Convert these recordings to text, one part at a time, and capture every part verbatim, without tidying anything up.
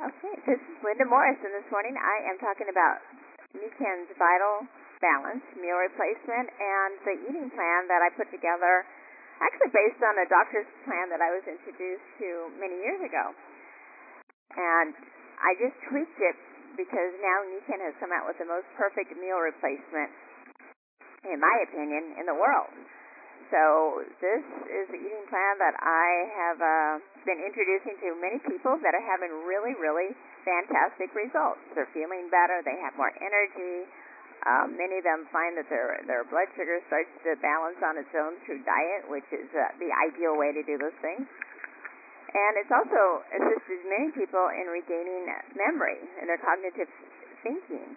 Okay, this is Linda Morrison. This morning I am talking about Niken's Vital Balance Meal Replacement and the eating plan that I put together, actually based on a doctor's plan that I was introduced to many years ago. And I just tweaked it because now Niken has come out with the most perfect meal replacement, in my opinion, in the world. So this is the eating plan that I have uh, been introducing to many people that are having really, really fantastic results. They're feeling better. They have more energy. Um, many of them find that their their blood sugar starts to balance on its own through diet, which is uh, the ideal way to do those things. And it's also assisted many people in regaining memory and their cognitive thinking.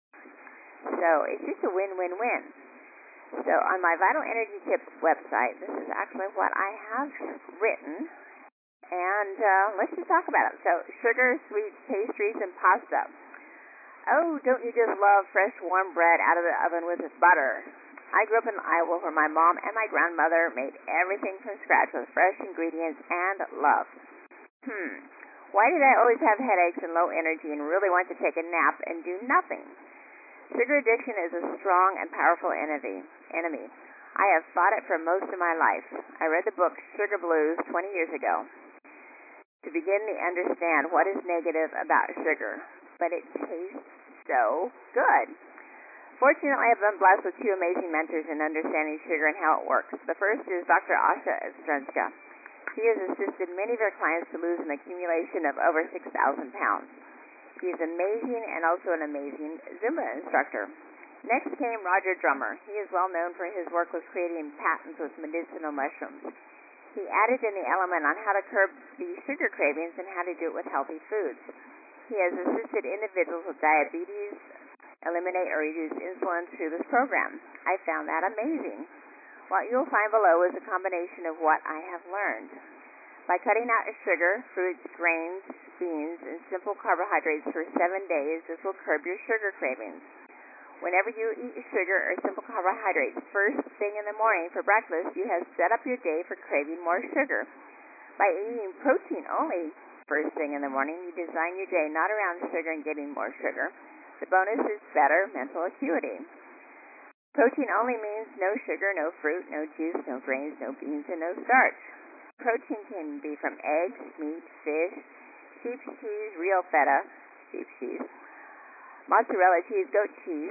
So it's just a win-win-win. So on my Vital Energy Tips website, this is actually what I have written, and uh, let's just talk about it. So sugar, sweets, pastries, and pasta. Oh, don't you just love fresh warm bread out of the oven with its butter? I grew up in Iowa where my mom and my grandmother made everything from scratch with fresh ingredients and love. Hmm, why did I always have headaches and low energy and really want to take a nap and do nothing? Sugar addiction is a strong and powerful enemy. enemy. I have fought it for most of my life. I read the book Sugar Blues twenty years ago to begin to understand what is negative about sugar, but it tastes so good. Fortunately, I've been blessed with two amazing mentors in understanding sugar and how it works. The first is Doctor Asha Ostrenska. He has assisted many of their clients to lose an accumulation of over six thousand pounds. He is amazing and also an amazing Zumba instructor. Next came Roger Drummer. He is well known for his work with creating patents with medicinal mushrooms. He added in the element on how to curb the sugar cravings and how to do it with healthy foods. He has assisted individuals with diabetes eliminate or reduce insulin through this program. I found that amazing. What you'll find below is a combination of what I have learned. By cutting out sugar, fruits, grains, beans, and simple carbohydrates for seven days, this will curb your sugar cravings. Whenever you eat sugar or simple carbohydrates first thing in the morning for breakfast, you have set up your day for craving more sugar. By eating protein only first thing in the morning, you design your day not around sugar and getting more sugar. The bonus is better mental acuity. Protein only means no sugar, no fruit, no juice, no grains, no beans, and no starch. Protein can be from eggs, meat, fish, sheep's cheese, real feta, sheep's cheese, mozzarella cheese, goat cheese,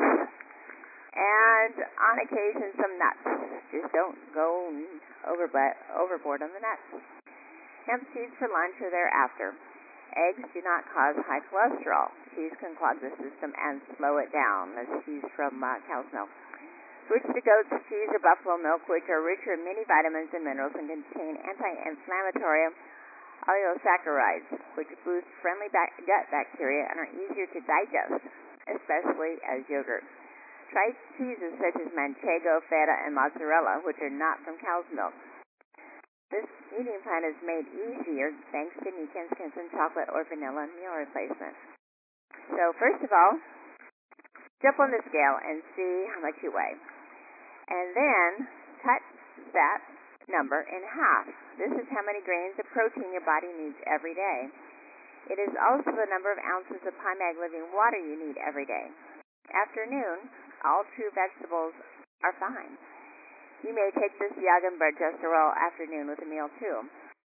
and on occasion some nuts. Just don't go overboard on the nuts. Hemp seeds for lunch or thereafter. Eggs do not cause high cholesterol. Cheese can clog the system and slow it down. That's cheese from uh, cow's milk. Switch to goat's cheese or buffalo milk, which are richer in many vitamins and minerals and contain anti-inflammatory oligosaccharides, which boost friendly bac- gut bacteria and are easier to digest, especially as yogurt. Try cheeses such as manchego, feta, and mozzarella, which are not from cow's milk. This eating plan is made easier thanks to Niken's Instant Chocolate or Vanilla Meal Replacement. So first of all, jump on the scale and see how much you weigh. And then cut that number in half. This is how many grains of protein your body needs every day. It is also the number of ounces of high mag living water you need every day. Afternoon, all true vegetables are fine. You may take this Yagan Bergesterol afternoon with a meal too.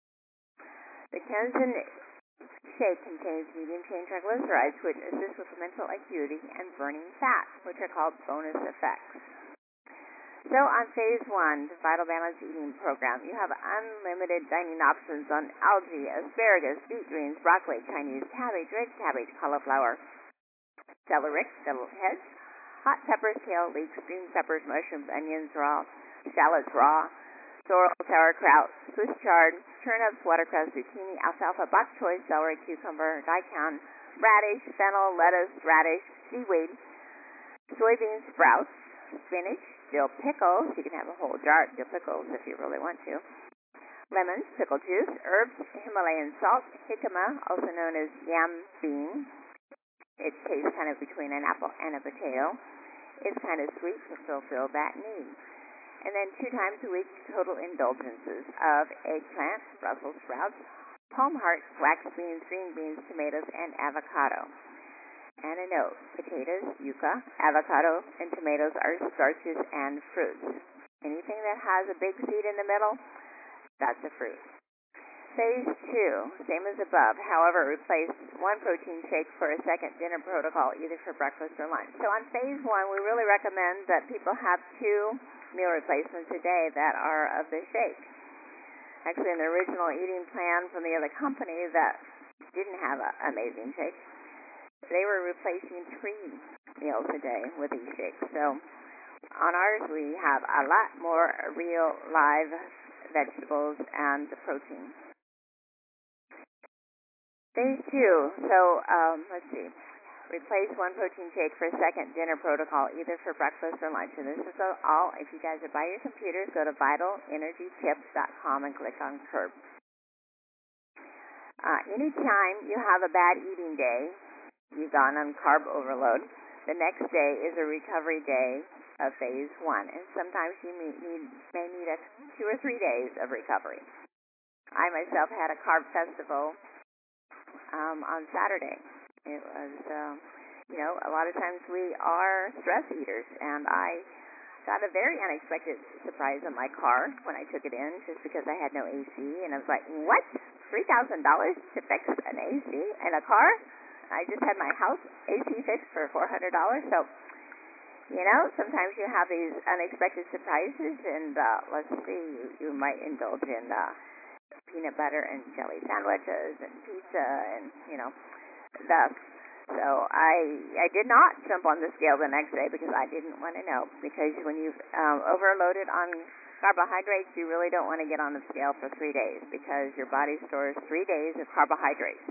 The Kenzen shake contains medium-chain triglycerides, which assist with mental acuity and burning fat, which are called bonus effects. So on phase one, the Vital Balance Eating Program, you have unlimited dining options on algae, asparagus, beet greens, broccoli, Chinese cabbage, red cabbage, cauliflower, celery, fiddle heads, hot peppers, kale, leeks, green peppers, mushrooms, onions raw, shallots raw, sorrel, sauerkraut, Swiss chard, turnips, watercress, zucchini, alfalfa, bok choy, celery, cucumber, daikon, radish, fennel, lettuce, radish, seaweed, soybean sprouts, spinach, dill pickles. You can have a whole jar of dill pickles if you really want to. Lemons, pickle juice, herbs, Himalayan salt, jicama, also known as yam bean. It tastes kind of between an apple and a potato. It's kind of sweet to fulfill that need. And then two times a week, total indulgences of eggplant, Brussels sprouts, palm hearts, wax beans, green beans, tomatoes, and avocado. And a note, potatoes, yucca, avocado, and tomatoes are starches and fruits. Anything that has a big seed in the middle, that's a fruit. Phase two, same as above. However, replace one protein shake for a second dinner protocol, either for breakfast or lunch. So on phase one, we really recommend that people have two meal replacements a day that are of the shake. Actually, in the original eating plan from the other company that didn't have an amazing shake, they were replacing three meals a day with these shakes. So on ours, we have a lot more real live vegetables and protein. Phase two, so um, let's see. Replace one protein shake for a second dinner protocol, either for breakfast or lunch. And this is all, if you guys are by your computers, go to vital energy tips dot com and click on CURB. Uh, anytime you have a bad eating day, you've gone on carb overload, the next day is a recovery day of phase one. And sometimes you may need, may need a two or three days of recovery. I myself had a carb festival um, on Saturday. It was, um, you know, a lot of times we are stress eaters, and I got a very unexpected surprise in my car when I took it in, just because I had no A C, and I was like, what? three thousand dollars to fix an A C in a car? I just had my house A C fixed for four hundred dollars, so, you know, sometimes you have these unexpected surprises, and uh, let's see, you, you might indulge in uh, peanut butter and jelly sandwiches and pizza and, you know, stuff. So I I did not jump on the scale the next day because I didn't want to know. Because when you've um, overloaded on carbohydrates, you really don't want to get on the scale for three days because your body stores three days of carbohydrates.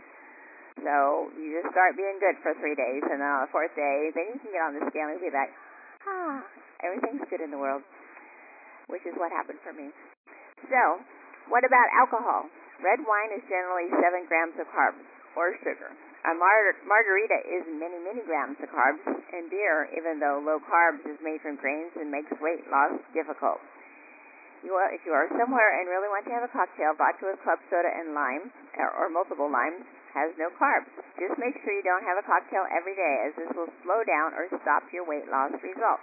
So you just start being good for three days, and then on the fourth day, then you can get on the scale and be like, ah, everything's good in the world, which is what happened for me. So what about alcohol? Red wine is generally seven grams of carbs or sugar. A mar- margarita is many, many grams of carbs, and beer, even though low carbs, is made from grains and makes weight loss difficult. You are, if you are somewhere and really want to have a cocktail, vodka with club soda and lime, or, or multiple limes, has no carbs. Just make sure you don't have a cocktail every day, as this will slow down or stop your weight loss results.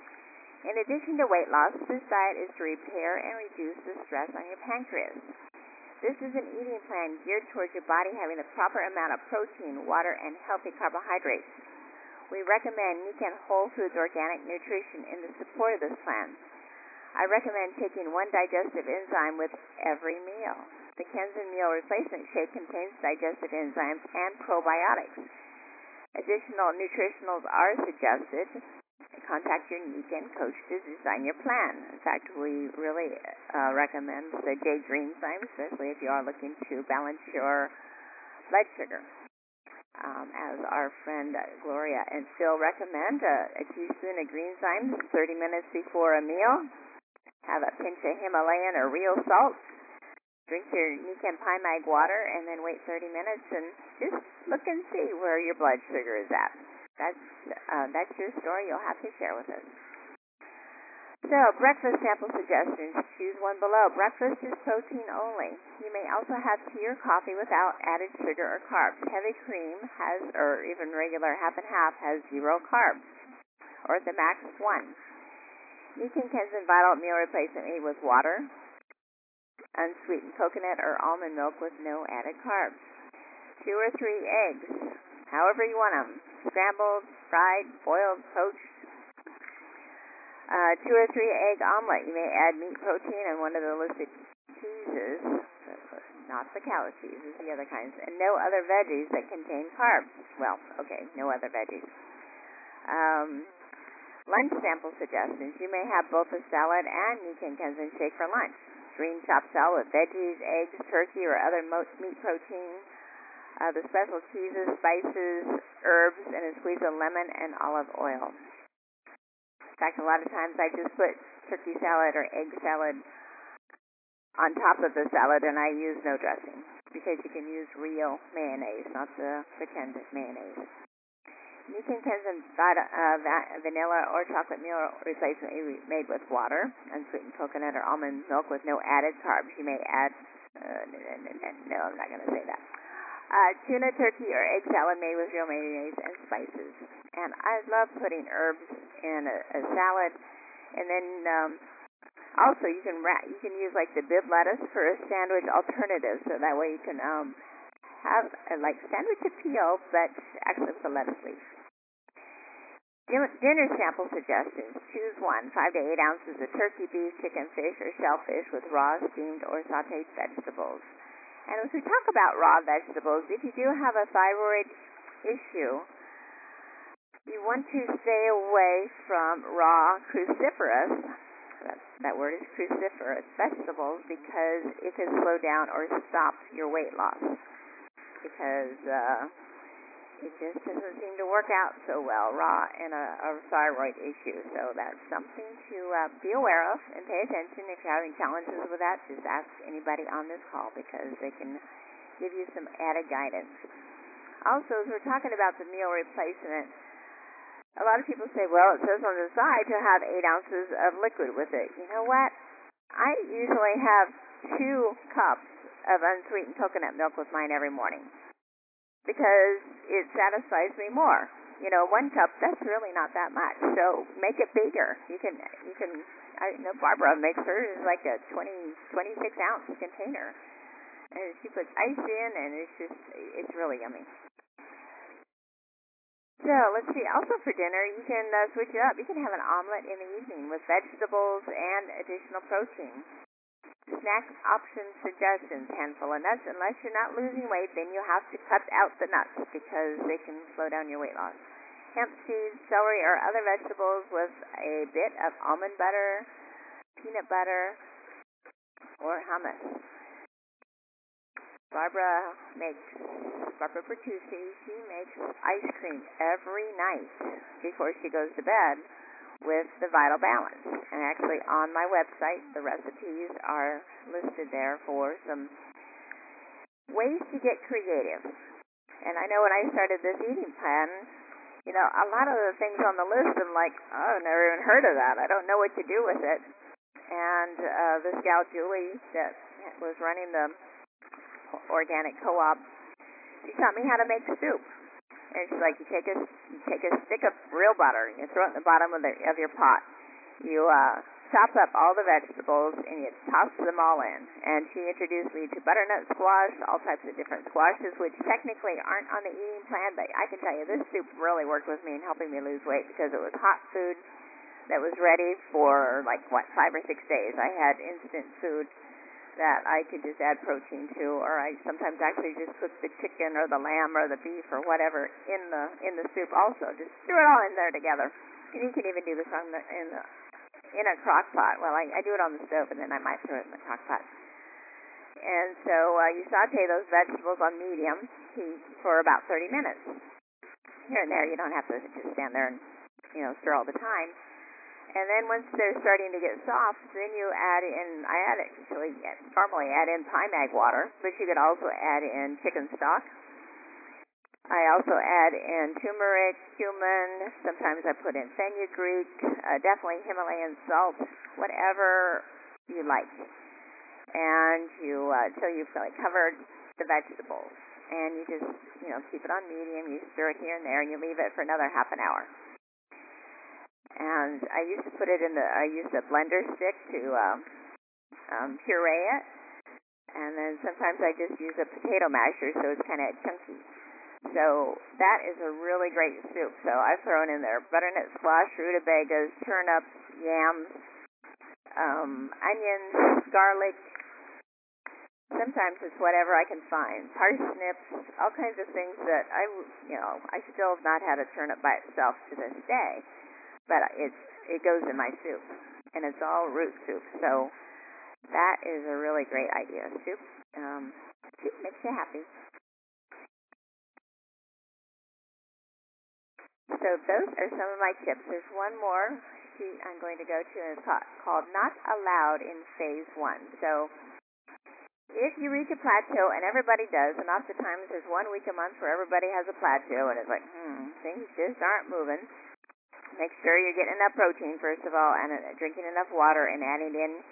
In addition to weight loss, this diet is to repair and reduce the stress on your pancreas. This is an eating plan geared towards your body having the proper amount of protein, water, and healthy carbohydrates. We recommend Nikken Whole Foods Organic Nutrition in the support of this plan. I recommend taking one digestive enzyme with every meal. The Kenzen Meal Replacement Shake contains digestive enzymes and probiotics. Additional nutritionals are suggested. Contact your Nikken coach to design your plan. In fact, we really uh, recommend the J Greenzyme, especially if you are looking to balance your blood sugar. Um, as our friend uh, Gloria and Phil recommend, uh, a teaspoon of Greenzyme thirty minutes before a meal. Have a pinch of Himalayan or real salt. Drink your Nikken Pine Mag water, and then wait thirty minutes and just look and see where your blood sugar is at. That's uh, that's your story you'll have to share with us. So, breakfast sample suggestions. Choose one below. Breakfast is protein only. You may also have tea or coffee without added sugar or carbs. Heavy cream has, or even regular half and half, has zero carbs, or at the max one. Nikken Kenzen Vital Meal Replacement made with water, unsweetened coconut or almond milk with no added carbs. Two or three eggs, however you want them. Scrambled, fried, boiled, poached. Uh, two or three egg omelet. You may add meat protein and one of the listed cheeses, not the cow cheeses, the other kinds, and no other veggies that contain carbs. Well, okay, no other veggies. Um, lunch sample suggestions. You may have both a salad and Nikken Kenzen shake for lunch. Green chopped salad with veggies, eggs, turkey, or other meat protein. Uh, the special cheeses, spices, herbs, and a squeeze of lemon and olive oil. In fact, a lot of times I just put turkey salad or egg salad on top of the salad, and I use no dressing because you can use real mayonnaise, not the pretend mayonnaise. Nikken Kenzen uh, vanilla or chocolate meal replacement made with water, unsweetened coconut or almond milk with no added carbs. You may add Uh, no, no, no, no, no, I'm not going to say that. Uh, tuna, turkey, or egg salad made with real mayonnaise and spices. And I love putting herbs in a, a salad. And then um, also you can wrap, you can use like the bib lettuce for a sandwich alternative. So that way you can um, have a, like sandwich appeal, but actually with a lettuce leaf. Dinner sample suggestions. Choose one. Five to eight ounces of turkey, beef, chicken, fish, or shellfish with raw, steamed, or sautéed vegetables. And as we talk about raw vegetables, if you do have a thyroid issue, you want to stay away from raw cruciferous, that, that word is cruciferous, vegetables, because it can slow down or stop your weight loss. Because uh, it just doesn't seem to work out so well, raw and a, a thyroid issue. So that's something to uh, be aware of and pay attention. If you're having challenges with that, just ask anybody on this call because they can give you some added guidance. Also, as we're talking about the meal replacement, a lot of people say, well, it says on the side to have eight ounces of liquid with it. You know what? I usually have two cups of unsweetened coconut milk with mine every morning, because it satisfies me more. You know, one cup, that's really not that much. So make it bigger. You can, you can. I know Barbara makes hers like a twenty, twenty-six ounce container, and she puts ice in, and it's just, it's really yummy. So let's see. Also for dinner, you can uh, switch it up. You can have an omelet in the evening with vegetables and additional protein. Snack option suggestions, handful of nuts. Unless you're not losing weight, then you have to cut out the nuts because they can slow down your weight loss. Hemp seeds, celery, or other vegetables with a bit of almond butter, peanut butter, or hummus. Barbara makes, Barbara Bertucci, she makes ice cream every night before she goes to bed with the Vital Balance. And actually on my website, the recipes are listed there for some ways to get creative. And I know when I started this eating plan, you know, a lot of the things on the list, I'm like, oh, I've never even heard of that. I don't know what to do with it. And uh, this gal, Julie, that was running the organic co-op, she taught me how to make soup. And she's like, you take a, you take a stick of real butter, you throw it in the bottom of, the, of your pot. You uh, chop up all the vegetables, and you toss them all in. And she introduced me to butternut squash, all types of different squashes, which technically aren't on the eating plan, but I can tell you this soup really worked with me in helping me lose weight because it was hot food that was ready for, like, what, five or six days. I had instant food that I could just add protein to, or I sometimes actually just cook the chicken or the lamb or the beef or whatever in the in the soup also. Just threw it all in there together. And you can even do this on the, in the in a crock pot. Well, I, I do it on the stove, and then I might throw it in the crock pot. And so uh, you saute those vegetables on medium heat for about thirty minutes. Here and there, you don't have to just stand there and, you know, stir all the time. And then once they're starting to get soft, then you add in, I add actually normally add in Primag water, but you could also add in chicken stock. I also add in turmeric, cumin, sometimes I put in fenugreek, uh, definitely Himalayan salt, whatever you like. And you, uh, until you've like covered the vegetables. And you just, you know, keep it on medium, you stir it here and there, and you leave it for another half an hour. And I used to put it in the, I used a blender stick to um, um, puree it. And then sometimes I just use a potato masher so it's kind of chunky. So that is a really great soup. So I've thrown in there butternut squash, rutabagas, turnips, yams, um, onions, garlic. Sometimes it's whatever I can find. Parsnips, all kinds of things that I, you know, I still have not had a turnip by itself to this day. But it's, it goes in my soup, and it's all root soup. So that is a really great idea. Soup, um, soup makes you happy. So those are some of my tips. There's one more sheet I'm going to go to, and it's called Not Allowed in Phase one. So if you reach a plateau, and everybody does, and oftentimes there's one week a month where everybody has a plateau, and it's like, hmm, things just aren't moving. Make sure you're getting enough protein, first of all, and uh, drinking enough water and adding in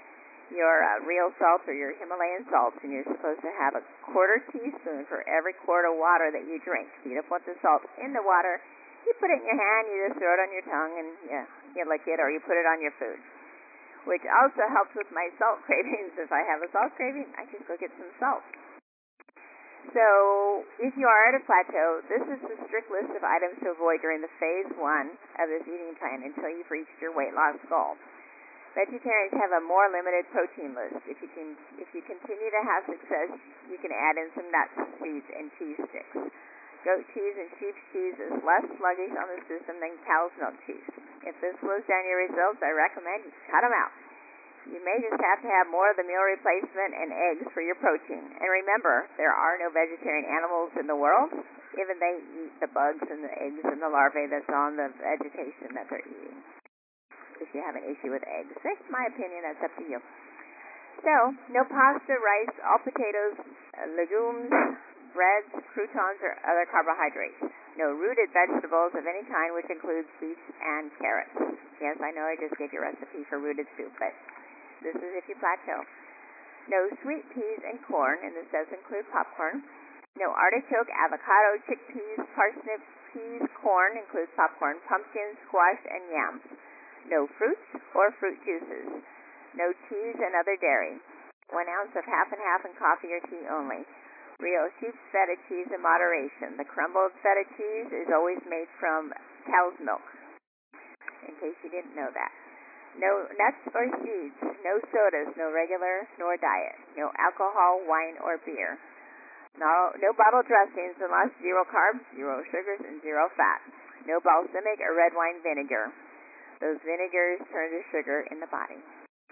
your uh, real salt or your Himalayan salts, and you're supposed to have a quarter teaspoon for every quart of water that you drink. So you don't put the salt in the water. You put it in your hand, you just throw it on your tongue, and yeah, you lick it, or you put it on your food, which also helps with my salt cravings. If I have a salt craving, I just go get some salt. So if you are at a plateau, this is the strict list of items to avoid during the phase one of this eating plan until you've reached your weight loss goal. Vegetarians have a more limited protein list. If you can, if you continue to have success, you can add in some nuts, seeds, and cheese sticks. Goat cheese and sheep's cheese is less sluggish on the system than cow's milk cheese. If this slows down your results, I recommend you cut them out. You may just have to have more of the meal replacement and eggs for your protein. And remember, there are no vegetarian animals in the world. Even they eat the bugs and the eggs and the larvae that's on the vegetation that they're eating. If you have an issue with eggs, that's my opinion. That's up to you. So, no pasta, rice, all potatoes, legumes, breads, croutons, or other carbohydrates. No rooted vegetables of any kind, which includes beets and carrots. Yes, I know I just gave you a recipe for rooted soup, but this is if you plateau. No sweet peas and corn, and this does include popcorn. No artichoke, avocado, chickpeas, parsnips, peas, corn, includes popcorn, pumpkins, squash, and yams. No fruits or fruit juices. No cheese and other dairy. One ounce of half and half in coffee or tea only. Real sheep's feta cheese in moderation. The crumbled feta cheese is always made from cow's milk, in case you didn't know that. No nuts or seeds. No sodas, no regular nor diet. No alcohol, wine, or beer. No, no bottle dressings unless zero carbs, zero sugars, and zero fat. No balsamic or red wine vinegar. Those vinegars turn to sugar in the body.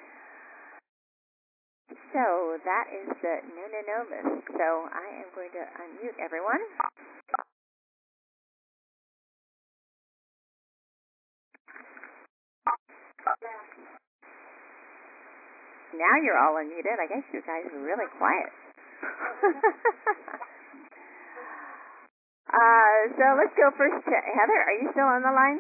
So that is the no, no, no list. So I am going to unmute everyone. Now you're all unmuted. I guess you guys are really quiet. uh, so let's go first to Heather. Are you still on the line?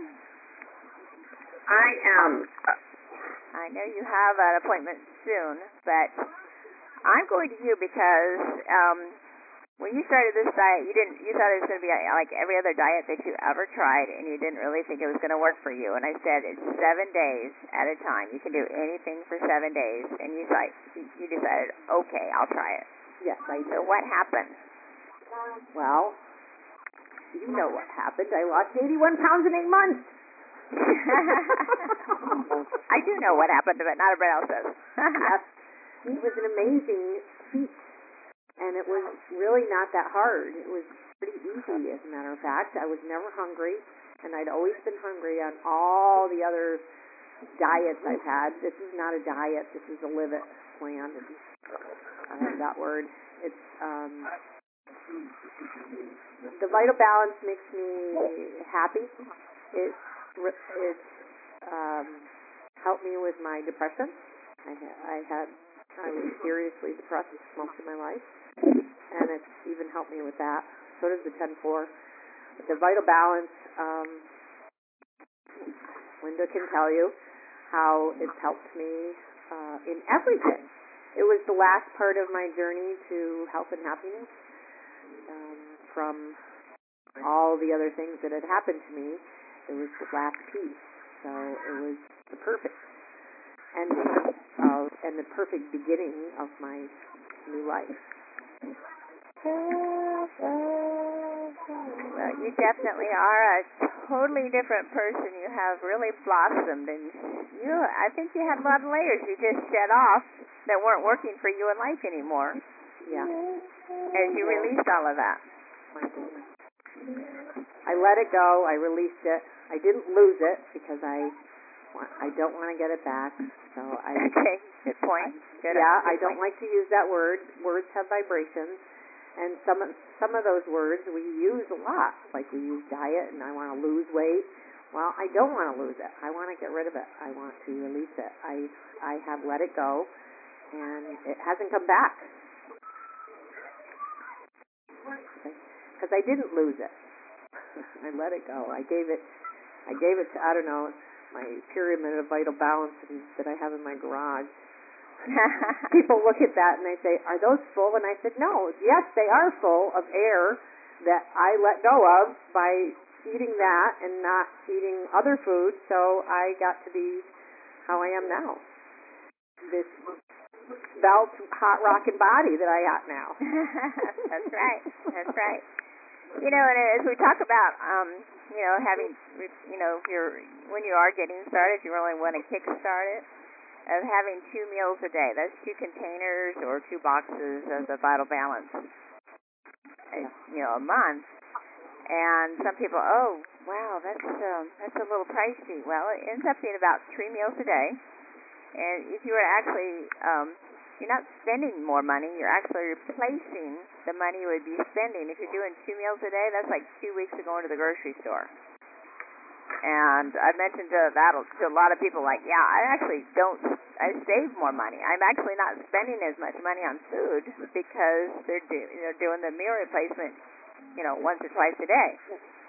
I am. I know you have an appointment soon, but I'm going to you because um, when you started this diet, you didn't. You thought it was going to be like every other diet that you ever tried, and you didn't really think it was going to work for you. And I said it's seven days at a time. You can do anything for seven days, and you like you decided, okay, I'll try it. Yes, I So what happened? Well, you know what happened. I lost eighty-one pounds in eight months. I do know what happened, but not everybody else does. Yes. It was an amazing feat, and it was really not that hard. It was pretty easy, as a matter of fact. I was never hungry, and I'd always been hungry on all the other diets I've had. This is not a diet. This is a live it plan. I love that word. It's um, the Vital Balance makes me happy. It it um, helped me with my depression. I had, I had I was seriously depressed most of my life, and it's even helped me with that. So does the ten four. The Vital Balance, um, Linda can tell you how it's helped me uh, in everything. It was the last part of my journey to health and happiness. Um, from all the other things that had happened to me, it was the last piece. So it was the perfect ending of, and the perfect beginning of my new life. Well, you definitely are a totally different person. You have really blossomed, and you, I think you had a lot of layers you just shed off that weren't working for you in life anymore. Yeah. As you released all of that. I let it go. I released it. I didn't lose it because I I don't want to get it back. So I okay, good point. Good yeah, good I don't point. like to use that word. Words have vibrations, and some some of those words we use a lot. Like we use diet, and I want to lose weight. Well, I don't want to lose it. I want to get rid of it. I want to release it. I I have let it go, and it hasn't come back because I didn't lose it. I let it go. I gave it. I gave it to I don't know my pyramid of Vital Balance that I have in my garage. People look at that and they say, are those full? And I said, no, yes, they are full of air that I let go of by eating that and not eating other food, so I got to be how I am now. This belt, hot rockin' body that I got now. That's right. That's right. You know, and as we talk about, um, you know, having, you know, if you're, when you are getting started, you really want to kickstart it, of having two meals a day. That's two containers or two boxes of the Vital Balance, you know, a month. And some people, oh, wow, that's um, that's a little pricey. Well, it ends up being about three meals a day. And if you were actually, um, you're not spending more money, you're actually replacing the money you would be spending. If you're doing two meals a day, that's like two weeks of going to the grocery store. And I mentioned to that to a lot of people, like, yeah, I actually don't, I save more money. I'm actually not spending as much money on food because they're, do, they're doing the meal replacement, you know, once or twice a day.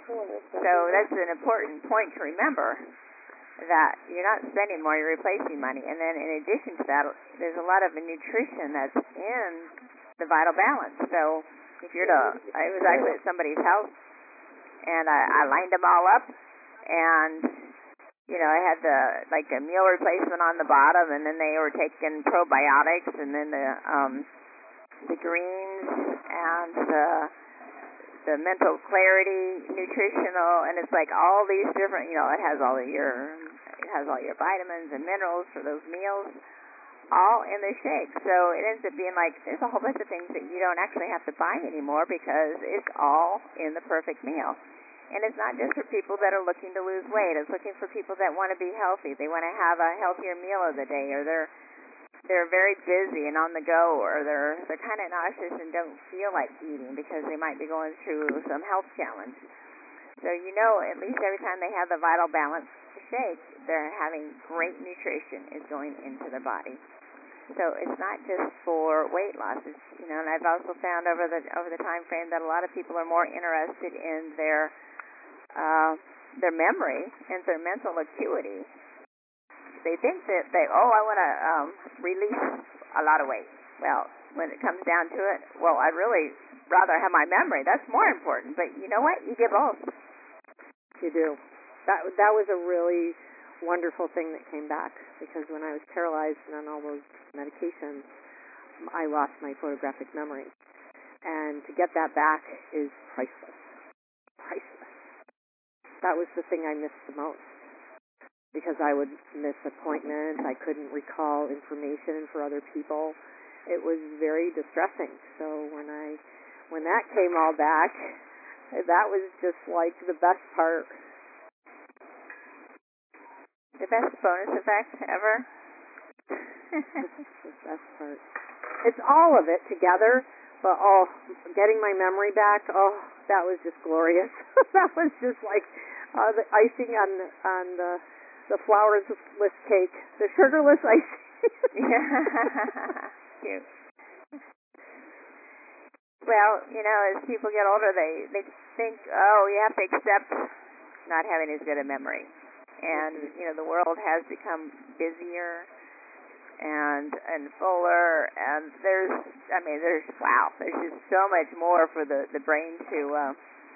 So that's an important point to remember, that you're not spending more, you're replacing money. And then in addition to that, there's a lot of nutrition that's in the Vital Balance. So if you're to, I was actually at somebody's house, and I, I lined them all up, and, you know, I had the, like, a meal replacement on the bottom, and then they were taking probiotics, and then the, um, the greens, and the, the mental clarity, nutritional, and it's like all these different, you know, it has all of your, it has all your vitamins and minerals for those meals, all in the shake. So it ends up being like, there's a whole bunch of things that you don't actually have to buy anymore because it's all in the perfect meal. And it's not just for people that are looking to lose weight. It's looking for people that want to be healthy. They want to have a healthier meal of the day, or they're they're very busy and on the go, or they're they're kind of nauseous and don't feel like eating because they might be going through some health challenge. So you know, at least every time they have the Vital Balance shake, they're having great nutrition is going into their body. So it's not just for weight loss. It's, you know, and I've also found over the over the time frame that a lot of people are more interested in their uh, their memory and their mental acuity. They think that they, oh, I want to um, release a lot of weight. Well, when it comes down to it, well, I'd really rather have my memory. That's more important. But you know what? You get both. You do. That that was a really wonderful thing that came back, because when I was paralyzed and on all those medications, I lost my photographic memory. And to get that back is priceless. Priceless. That was the thing I missed the most, because I would miss appointments. I couldn't recall information for other people. It was very distressing. So when I, when that came all back, that was just like the best part. The best bonus effect ever. The best part. It's all of it together, but oh, getting my memory back, oh, that was just glorious. That was just like uh, the icing on on the the flourless cake, the sugarless icing. Cute. Well, you know, as people get older, they they think, oh, you have to accept not having as good a memory, and you know, the world has become busier and and fuller, and there's, I mean, there's wow, there's just so much more for the the brain to uh,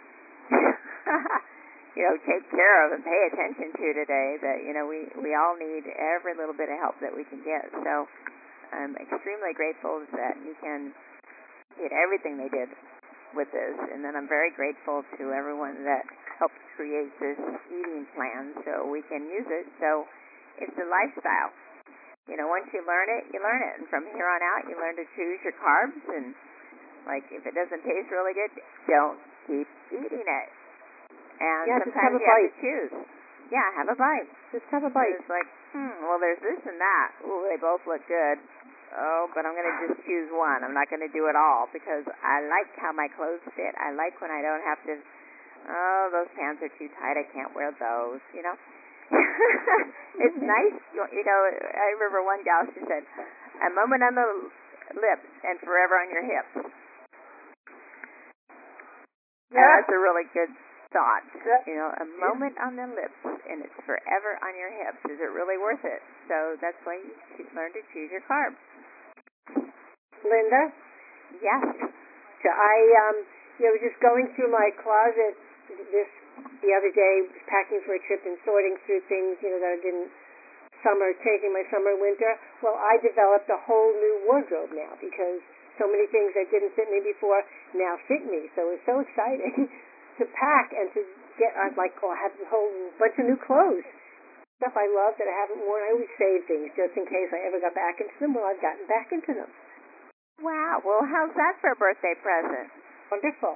you know, take care of and pay attention to today, that, you know, we we all need every little bit of help that we can get. So I'm extremely grateful that you can get everything they did with this, and then I'm very grateful to everyone that helped create this eating plan so we can use it. So it's a lifestyle. You know, once you learn it, you learn it. And from here on out, you learn to choose your carbs. And, like, if it doesn't taste really good, don't keep eating it. And yeah, sometimes just have a you bite. have to choose. Yeah, have a bite. Just have a bite. And it's like, hmm, well, there's this and that. Ooh, they both look good. Oh, but I'm going to just choose one. I'm not going to do it all, because I like how my clothes fit. I like when I don't have to, oh, those pants are too tight. I can't wear those, you know. It's nice, you know. I remember one gal, she said, a moment on the lips and forever on your hips. Yeah, that's a really good thoughts. You know, a moment on the lips, and it's forever on your hips. Is it really worth it? So that's why you should learn to choose your carbs. Linda? Yes. So I, um, you know, was just going through my closet this the other day, packing for a trip and sorting through things, you know, that I didn't summer, taking my summer, winter. Well, I developed a whole new wardrobe now because so many things that didn't fit me before now fit me. So it's so exciting to pack and to get, I'm like, oh, I have a whole bunch of new clothes. Stuff I love that I haven't worn. I always save things just in case I ever got back into them. Well, I've gotten back into them. Wow. Well, how's that for a birthday present? Wonderful.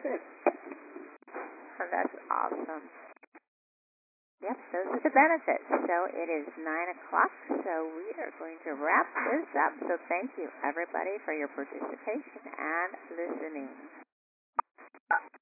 Oh, that's awesome. Yep, those are the benefits. So it is nine o'clock, so we are going to wrap this up. So thank you, everybody, for your participation and listening.